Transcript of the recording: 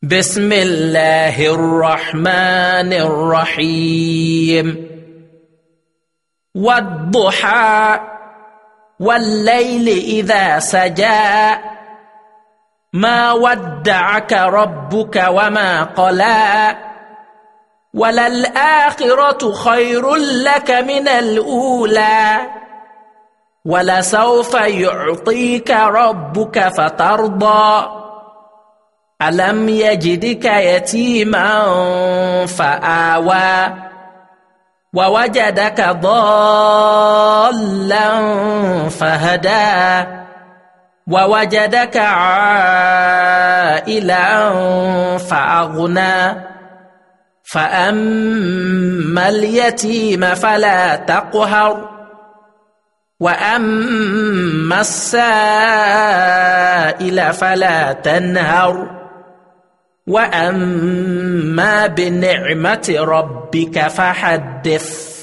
بسم الله الرحمن الرحيم والضحى والليل إذا سجى ما ودعك ربك وما قلى وللآخرة خير لك من الأولى ولسوف يعطيك ربك فترضى ألم يجدك يتيما فآوى ووجدك ضالا فهدى ووجدك عائلا فأغنى فأما اليتيم فلا تقهر وأما السائل فلا تنهر وأما بنعمة ربك فحدث.